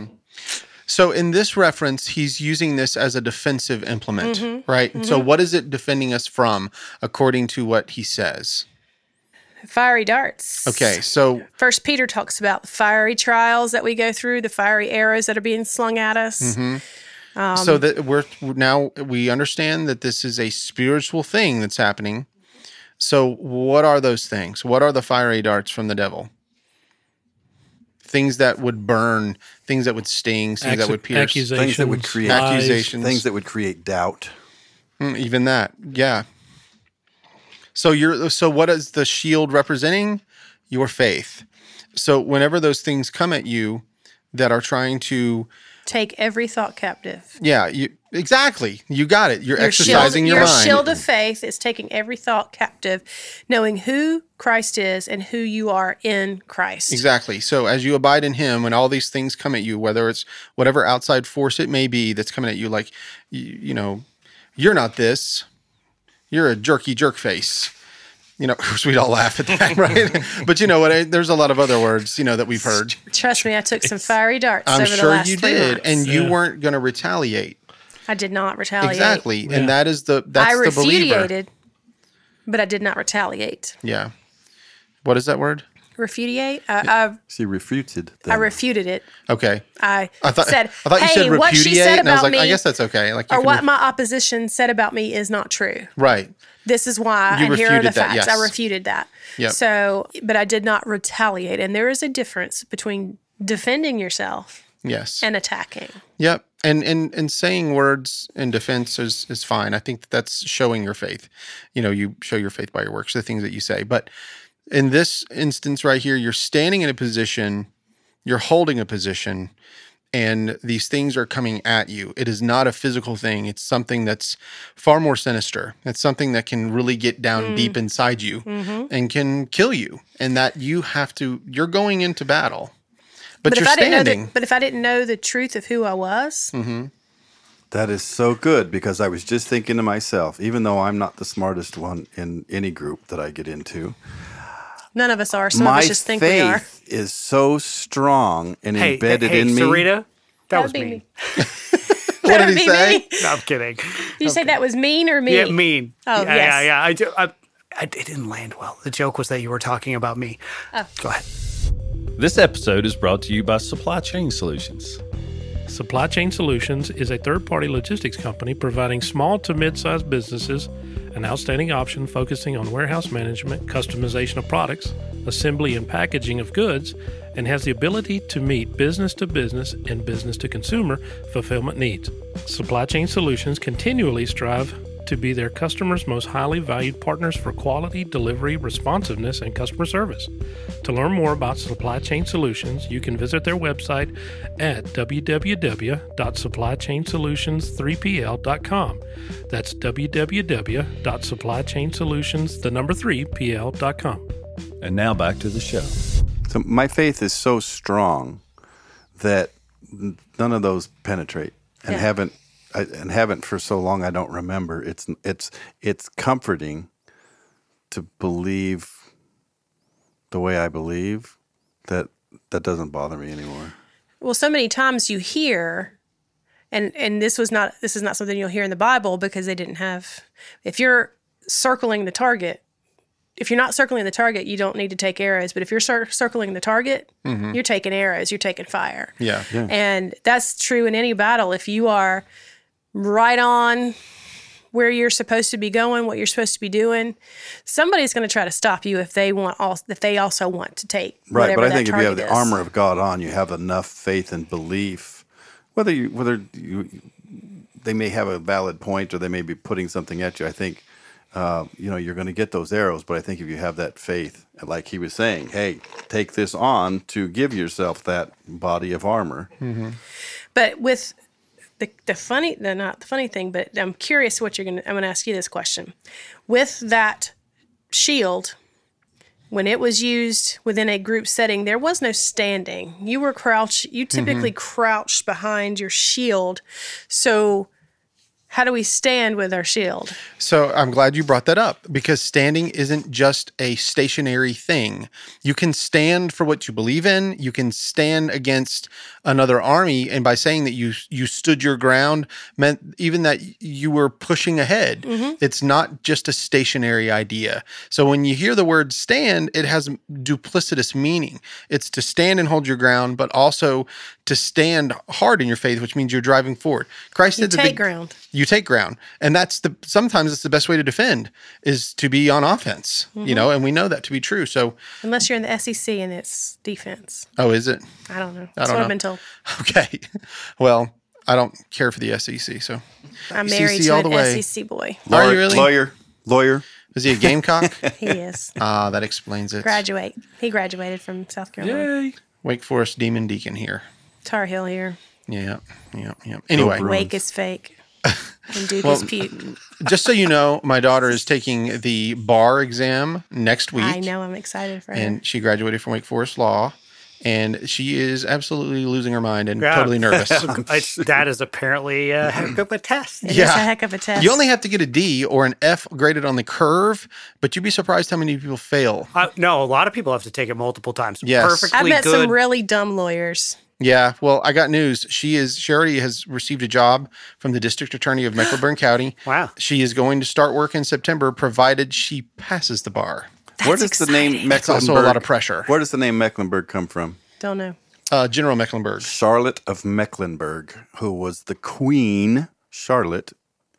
So in this reference, he's using this as a defensive implement, Mm-hmm. right? So what is it defending us from, according to what he says? Fiery darts. Okay, so First Peter talks about the fiery trials that we go through, the fiery arrows that are being slung at us. so that we understand that this is a spiritual thing that's happening. So what are those things? What are the fiery darts from the devil? Things that would burn, things that would sting, things that would pierce, Things that would create lies. accusations, things that would create doubt. Even that, yeah. So what is the shield representing? Your faith. So whenever those things come at you that are trying to, Take every thought captive. exactly, you got it. You're Your exercising shield, your mind. shield of faith is taking every thought captive, knowing who Christ is and who you are in Christ. Exactly. So as you abide in him, when all these things come at you, whether it's whatever outside force it may be that's coming at you, like, you're not this, you're a jerky jerk face. Of course we'd all laugh at that, right? But you know what? There's a lot of other words, that we've heard. Trust me, I took some fiery darts I'm over the sure last you 3 did. months. And you weren't going to retaliate. I did not retaliate. Exactly. And that's I the believer. refudiated, but I did not retaliate. Yeah. What is that word? Refudiate? I She refuted them. I refuted it. Okay. I thought said, you hey, said what she repudiate, said and I was about like, me, I guess that's okay. Like, you or can what my opposition said about me is not true. right. This is why, You and here are the refuted that, facts. yes. I refuted that. Yep. So, but I did not retaliate. And there is a difference between defending yourself Yes. and attacking. Yep. And saying words in defense is fine. I think that's showing your faith. You show your faith by your works, the things that you say. But in this instance right here, you're standing in a position, you're holding a position, and these things are coming at you. It is not a physical thing. It's something that's far more sinister. It's something that can really get down deep inside you and can kill you. And that you're going into battle. But you're standing. But if I didn't know the truth of who I was, That is so good, because I was just thinking to myself, even though I'm not the smartest one in any group that I get into, none of us are. Some of my us just think we are. faith is so strong and embedded in me. Sarita, that was That'd be mean. What did he say? No, I'm kidding. Did you say that was mean or me? Yeah, mean. Oh, yeah, yes. yeah. It didn't land well. The joke was that you were talking about me. Oh. Go ahead. This episode is brought to you by Supply Chain Solutions. Supply Chain Solutions is a third-party logistics company providing small to mid-sized businesses an outstanding option focusing on warehouse management, customization of products, assembly and packaging of goods, and has the ability to meet business-to-business and business-to-consumer fulfillment needs. Supply Chain Solutions continually strive to be their customers' most highly valued partners for quality, delivery, responsiveness, and customer service. To learn more about Supply Chain Solutions, you can visit their website at www.supplychainsolutions3pl.com. That's www.supplychainsolutions3pl.com. And now back to the show. So my faith is so strong that none of those penetrate, and haven't for so long I don't remember. It's comforting to believe the way I believe that doesn't bother me anymore. Well, so many times you hear, and this is not something you'll hear in the Bible, because they didn't have. If you're circling the target, if you're not circling the target, you don't need to take arrows. But if you're circling the target, you're taking arrows, you're taking fire. Yeah. And that's true in any battle. If you are right on where you're supposed to be going, what you're supposed to be doing, somebody's going to try to stop you if they also want to take Right, but I think if you have the the armor of God on, you have enough faith and belief. Whether they may have a valid point or they may be putting something at you. I think you're going to get those arrows. But I think if you have that faith, like he was saying, hey, take this on to give yourself that body of armor. But with not the funny thing, but I'm curious I'm going to ask you this question. With that shield, when it was used within a group setting, there was no standing. You were crouched. You typically crouched behind your shield. So how do we stand with our shield? So I'm glad you brought that up, because standing isn't just a stationary thing. You can stand for what you believe in. You can stand against another army. And by saying that you stood your ground meant even that you were pushing ahead. It's not just a stationary idea. So when you hear the word stand, it has duplicitous meaning. It's to stand and hold your ground, but also to stand hard in your faith, which means you're driving forward. Christ You did take ground. You take ground. And sometimes it's the best way to defend is to be on offense, and we know that to be true. So Unless you're in the SEC and it's defense. oh, is it? I don't know. I That's don't what know. I've been told. Okay. Well, I don't care for the SEC, so I'm married SEC to all the way. an SEC boy. Are you really? Lawyer. Is he a Gamecock? He is. That explains it. He graduated from South Carolina. Yay. Wake Forest Demon Deacon here. Tar Heel here. Yeah. Anyway, Wake is fake. And Duke is puke. just so you know, my daughter is taking the bar exam next week. I know. I'm excited for her. And she graduated from Wake Forest Law. And she is absolutely losing her mind and totally nervous. That is apparently a heck of a test. It is a heck of a test. You only have to get a D or an F graded on the curve, but you'd be surprised how many people fail. No, a lot of people have to take it multiple times. Yes. Perfectly I've met good. some really dumb lawyers. Yeah, well, I got news. She already has received a job from the district attorney of Mecklenburg County. Wow. She is going to start work in September, provided she passes the bar. Where does the name Mecklenburg? It's also a lot of pressure. Where does the name Mecklenburg come from? Don't know. General Mecklenburg. Charlotte of Mecklenburg, who was the Queen Charlotte.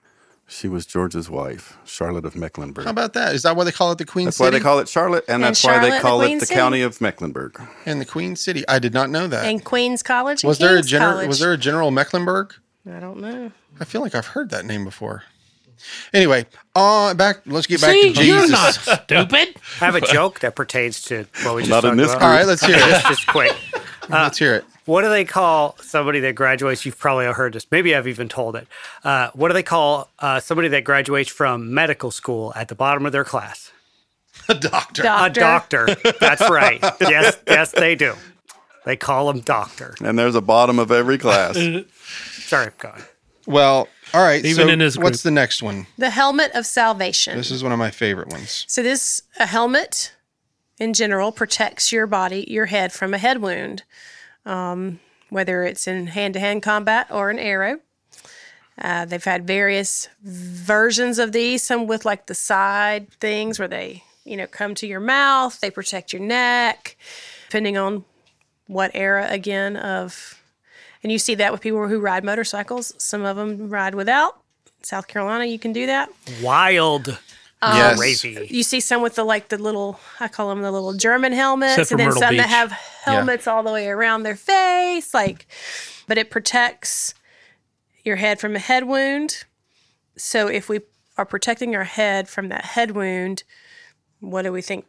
She was George's wife, Charlotte of Mecklenburg. How about that? Is that why they call it the Queen That's City? why they call it Charlotte, and that's why they call it the County of Mecklenburg. And the Queen City. I did not know that. And Queen's College. And Was there King's College. Was there a General Mecklenburg? I don't know. I feel like I've heard that name before. Anyway, let's get back to See, Jesus. you're not stupid. I have a joke that pertains to what we just Not in talked this about. group. All right, let's hear it. Just quick. Let's hear it. What do they call somebody that graduates? You've probably heard this. Maybe I've even told it. What do they call somebody that graduates from medical school at the bottom of their class? A doctor. A doctor. That's right. Yes, they do. They call them doctor. And there's a bottom of every class. Sorry, God. Well, all right. Even so in his what's group. the next one? The helmet of salvation. This is one of my favorite ones. So a helmet in general protects your body, your head from a head wound, whether it's in hand-to-hand combat or an arrow. They've had various versions of these, some with like the side things where they, come to your mouth. They protect your neck, depending on what era again of. And you see that with people who ride motorcycles. Some of them ride without. South Carolina, you can do that. Wild. Yes. Crazy. You see some with the little, I call them the little German helmets, Except for and then Myrtle some that Beach. have helmets all the way around their face. But it protects your head from a head wound. So if we are protecting our head from that head wound, what do we think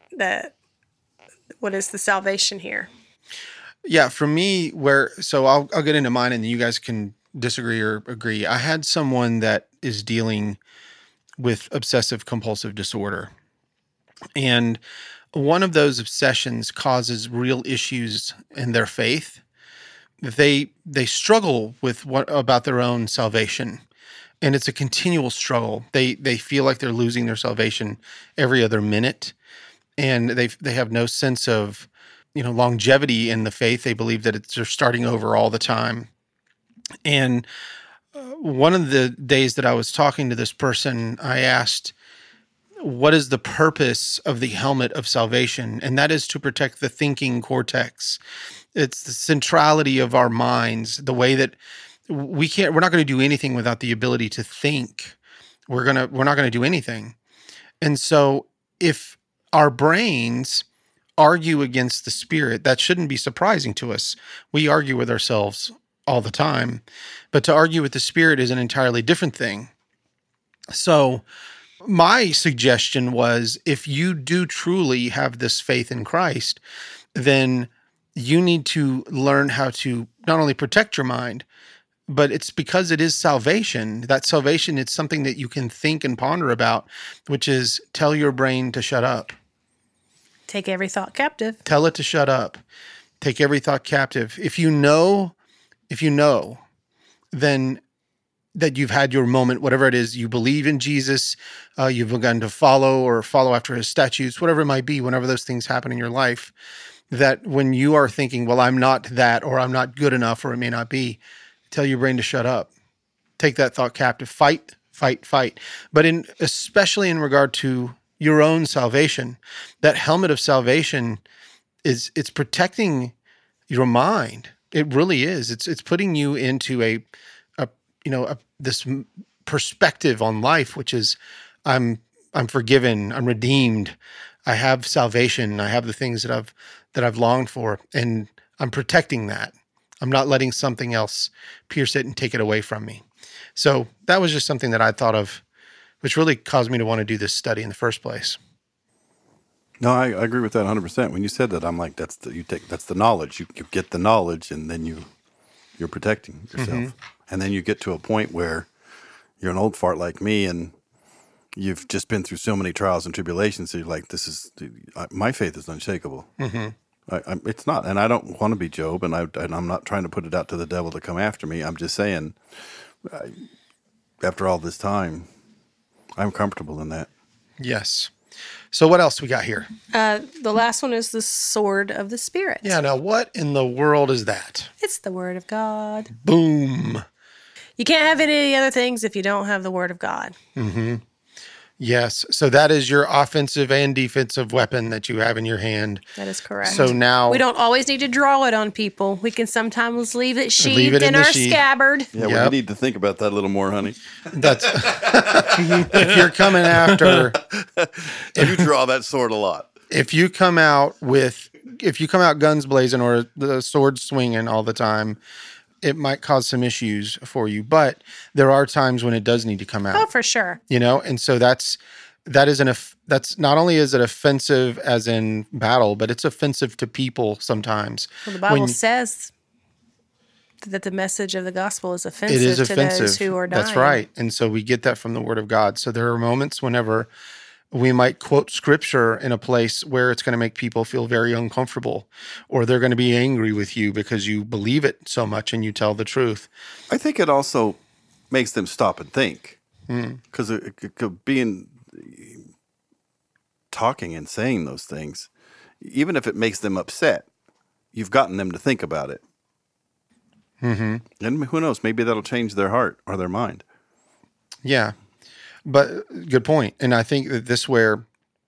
what is the salvation here? Yeah, for me, I'll get into mine and you guys can disagree or agree. I had someone that is dealing with obsessive compulsive disorder. And one of those obsessions causes real issues in their faith. They struggle with what about their own salvation. And it's a continual struggle. They feel like they're losing their salvation every other minute. And they have no sense of longevity in the faith. They believe that they're starting over all the time. And one of the days that I was talking to this person, I asked, what is the purpose of the helmet of salvation? And that is to protect the thinking cortex. It's the centrality of our minds, the way that we're not going to do anything without the ability to think. We're not going to do anything. And so if our brains argue against the Spirit, that shouldn't be surprising to us. We argue with ourselves all the time, but to argue with the Spirit is an entirely different thing. So my suggestion was, if you do truly have this faith in Christ, then you need to learn how to not only protect your mind, but it's because it is salvation. That salvation, it's something that you can think and ponder about, which is tell your brain to shut up. Take every thought captive. Tell it to shut up. Take every thought captive. If you know, then that you've had your moment, whatever it is, you believe in Jesus, you've begun to follow after his statutes, whatever it might be, whenever those things happen in your life, that when you are thinking, well, I'm not that, or I'm not good enough, or it may not be, tell your brain to shut up. Take that thought captive. Fight. But especially in regard to your own salvation, that helmet of salvation it's protecting your mind. It really is. It's putting you into this perspective on life, which is I'm forgiven, I'm redeemed, I have salvation, I have the things that I've longed for, and I'm protecting that. I'm not letting something else pierce it and take it away from me. So that was just something that I thought of, which really caused me to want to do this study in the first place. No, I agree with that 100%. When you said that, I'm like, that's the knowledge. You get the knowledge, and then you're protecting yourself. Mm-hmm. And then you get to a point where you're an old fart like me, and you've just been through so many trials and tribulations. So you're like, my faith is unshakable. Mm-hmm. It's not, and I don't want to be Job, and I'm not trying to put it out to the devil to come after me. I'm just saying, after all this time, I'm comfortable in that. Yes. So what else we got here? The last one is the sword of the Spirit. Yeah, now what in the world is that? It's the Word of God. Boom. You can't have any of the other things if you don't have the Word of God. Mm-hmm. Yes. So that is your offensive and defensive weapon that you have in your hand. That is correct. So now we don't always need to draw it on people. We can sometimes leave it sheathed in our scabbard. Yeah, well, you need to think about that a little more, honey. That's if you're coming after. You draw that sword a lot. If you come out guns blazing or the sword swinging all the time, it might cause some issues for you, but there are times when it does need to come out. Oh, for sure. And so that's not only is it offensive as in battle, but it's offensive to people sometimes. Well, the Bible says that the message of the gospel is offensive, it is to offensive. those who are dying. That's right. And so we get that from the Word of God. So there are moments whenever we might quote scripture in a place where it's going to make people feel very uncomfortable, or they're going to be angry with you because you believe it so much and you tell the truth. I think it also makes them stop and think, because being talking and saying those things, even if it makes them upset, you've gotten them to think about it. And who knows? Maybe that'll change their heart or their mind. Yeah, but good point. And I think that this where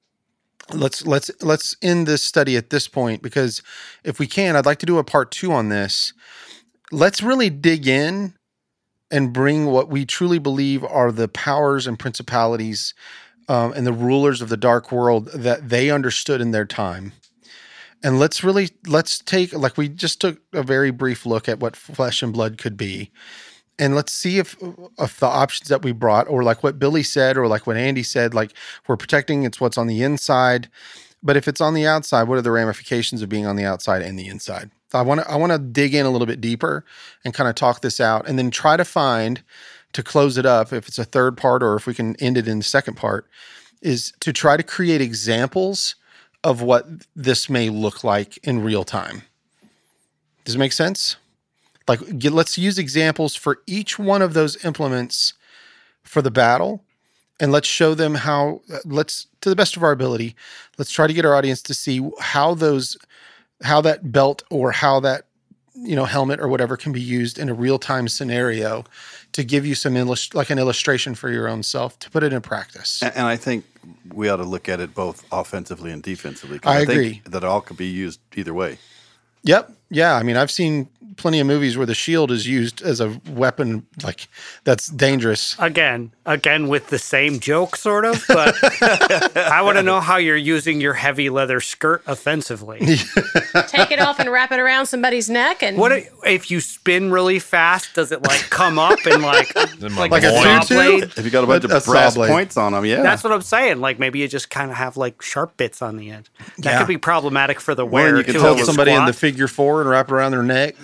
let's end this study at this point, because if we can, I'd like to do a part 2 on this. Let's really dig in and bring what we truly believe are the powers and principalities and the rulers of the dark world that they understood in their time. And let's take, like we just took a very brief look at what flesh and blood could be. And let's see if the options that we brought, or like what Billy said, or like what Andy said, like we're protecting, it's what's on the inside. But if it's on the outside, what are the ramifications of being on the outside and the inside? So I want to dig in a little bit deeper and kind of talk this out, and then try to find, to close it up, if it's a third part or if we can end it in the second part, is to try to create examples of what this may look like in real time. Does it make sense? Like, let's use examples for each one of those implements for the battle, and let's show them how, to the best of our ability, let's try to get our audience to see how that belt or how that, helmet or whatever can be used in a real-time scenario to give you some like an illustration for your own self, to put it in practice. And I think we ought to look at it both offensively and defensively. I agree. Think that all could be used either way. Yep. Yeah. I mean, I've seen plenty of movies where the shield is used as a weapon, like that's dangerous. Again with the same joke, sort of. But I want to know how you're using your heavy leather skirt offensively. Take it off and wrap it around somebody's neck. And what if you spin really fast? Does it like come up and like a saw tutu? blade? If you got a bunch of brass points on them, yeah. That's what I'm saying. Like maybe you just kind of have like sharp bits on the end. That Yeah. could be problematic for the Well, wearer. you can too. tell If you Somebody in the squat. figure 4 and wrap it around their neck.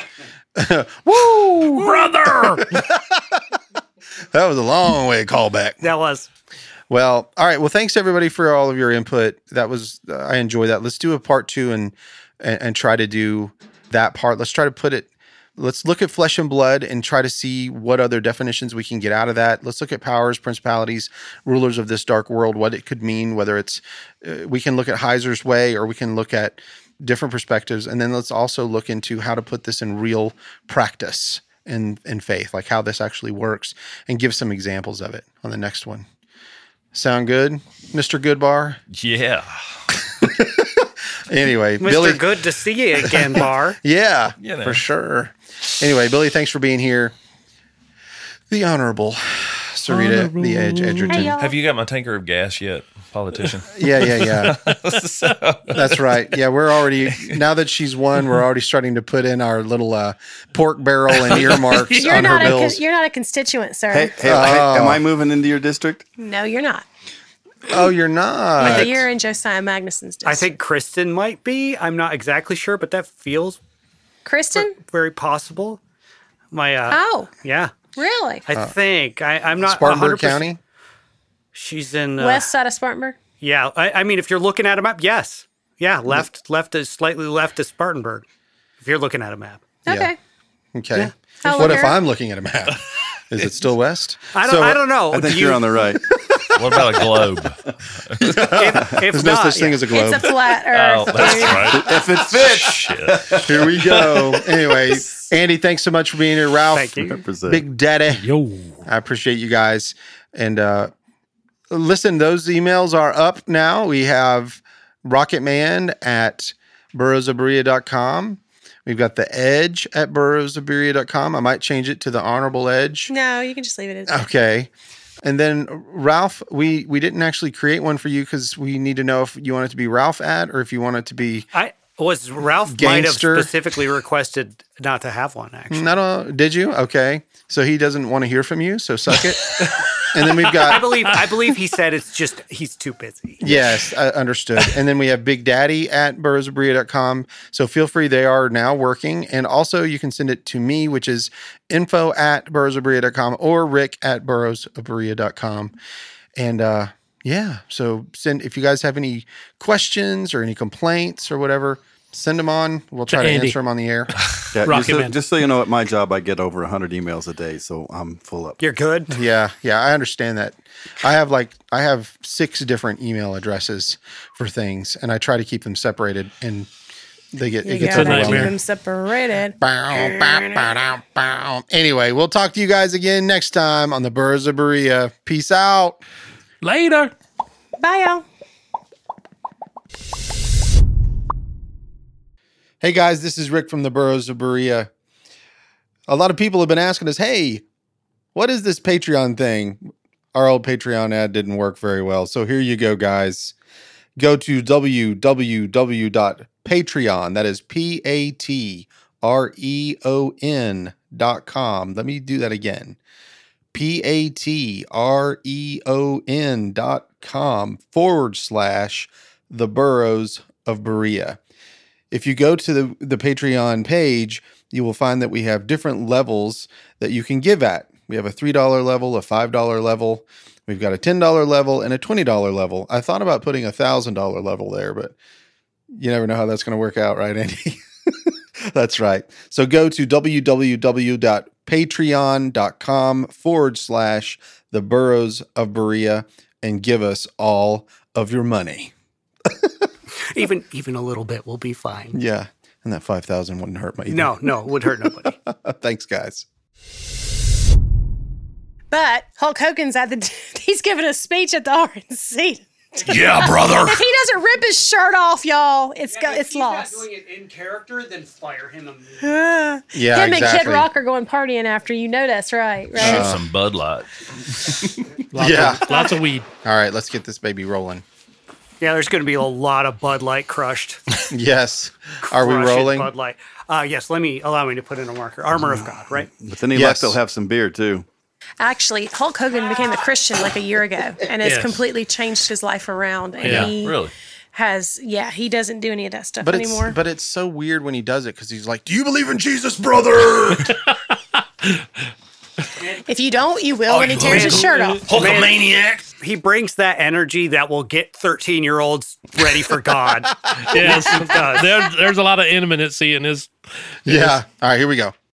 Woo! brother. That was a long way callback. That was. Well, all right. Well, thanks everybody for all of your input. That was, I enjoy that. Let's do a part 2 and try to do that part. Let's try to put it, let's look at flesh and blood and try to see what other definitions we can get out of that. Let's look at powers, principalities, rulers of this dark world, what it could mean, whether it's, we can look at Heiser's way, or we can look at different perspectives. And then let's also look into how to put this in real practice in faith, like how this actually works, and give some examples of it on the next one. Sound good, Mr. Goodbar? Yeah. Anyway, Mr. Billy. Good to see you again, Bar. Yeah, You know. for sure. Anyway, Billy, thanks for being here. The Honorable Sarita, the Edge Edgerton. Hey, y'all. Have you got my tanker of gas yet, politician? Yeah. That's right. Yeah, we're already, now that she's won, we're already starting to put in our little pork barrel and earmarks You're on her not bills. you're not a constituent, sir. Hey, am I moving into your district? No, you're not. Oh, you're not. You're in Josiah Magnuson's district. I think Kristen might be. I'm not exactly sure, but that feels Kristen? very possible. My Oh, yeah, really? I think I'm not Spartanburg 100%. County? She's in West side of Spartanburg? Yeah, I mean, if you're looking at a map, yes, yeah, left is slightly left is Spartanburg. If you're looking at a map, Okay. Okay. I'll What look if her. I'm looking at a map? Is it still west? I don't know. I think you're on the right. What about a globe? If There's no not, such thing as a globe. It's a flat Oh, earth. that's right. If it fits. Shit. Here we go. Anyway, Andy, thanks so much for being here. Ralph, Thank you. Represent. Big Daddy. Yo. I appreciate you guys. And listen, those emails are up now. We have Rocketman at burrowsofberea.com. We've got the Edge at burrowsofberea.com. I might change it to the Honorable Edge. No, you can just leave it as Okay. And then Ralph, we didn't actually create one for you because we need to know if you want it to be Ralph at or if you want it to be Was Ralph Gangster. might have specifically requested not to have one, actually. Did you? Okay. So he doesn't want to hear from you, so suck it. And then we've got... I believe he said it's just he's too busy. Yes, I understood. And then we have Big Daddy at burrowsofberea.com. So feel free, they are now working. And also you can send it to me, which is info@burrowsofberea.com or rick@burrowsofberea.com. And so send, if you guys have any questions or any complaints or whatever, send them on. We'll try to answer them on the air. Yeah, Rocky Man. just so you know, at my job, I get over 100 emails a day, so I'm full up. You're good? Yeah, I understand that. I have 6 different email addresses for things, and I try to keep them separated, and it gets a overwhelming. keep them separated. Anyway, we'll talk to you guys again next time on the Burros of Berea. Peace out. Later. Bye, y'all. Hey guys, this is Rick from the Burros of Berea. A lot of people have been asking us, hey, what is this Patreon thing? Our old Patreon ad didn't work very well. So here you go, guys. Go to www.patreon, that is patreon.com. Let me do that again. patreon.com/the Burros of Berea. If you go to the Patreon page, you will find that we have different levels that you can give at. We have a $3 level, a $5 level. We've got a $10 level and a $20 level. I thought about putting a $1,000 level there, but you never know how that's going to work out, right, Andy? That's right. So go to www.patreon.com/the Burros of Berea and give us all of your money. Even a little bit will be fine. Yeah. And that 5,000 wouldn't hurt me. No, it would hurt nobody. Thanks, guys. But Hulk Hogan's he's giving a speech at the RNC. Yeah, brother. If he doesn't rip his shirt off, y'all, it's lost. Not doing it in character, then fire him immediately. Yeah, him exactly. and Kid Rock are going partying after, you know that's right? Some Bud Light. Lots of weed. All right, let's get this baby rolling. Yeah, there's going to be a lot of Bud Light crushed. Yes. Are we Crush it, rolling? Bud Light. Yes, allow me to put in a marker. Armor of God, right? But then he Yes. left, they'll have some beer, too. Actually, Hulk Hogan became a Christian like a year ago and has completely changed his life around. And he Really? he doesn't do any of that stuff But anymore. But it's so weird when he does it because he's like, "Do you believe in Jesus, brother?" If you don't, you will when he tears his shirt off. Hulkamaniac. He brings that energy that will get 13-year-olds ready for God. Yes. There's a lot of intimacy in his. Yeah. All right, here we go.